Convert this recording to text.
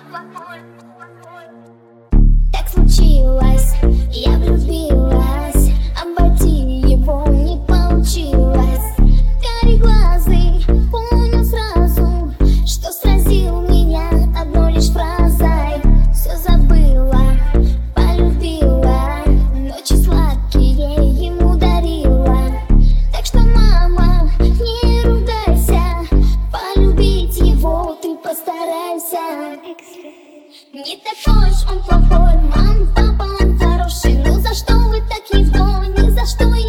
Так случилось, я влюбилась, обойти его не получилось. Кареглазый понял сразу, что сразил меня одной лишь фразой. Все забыла, полюбила, ночи сладкие ему дарила. Так что, мама, не ругайся, полюбить его ты постарайся. Не такой уж он плохой, мам, папа, он хороший. Ну за что вы так его, ни за что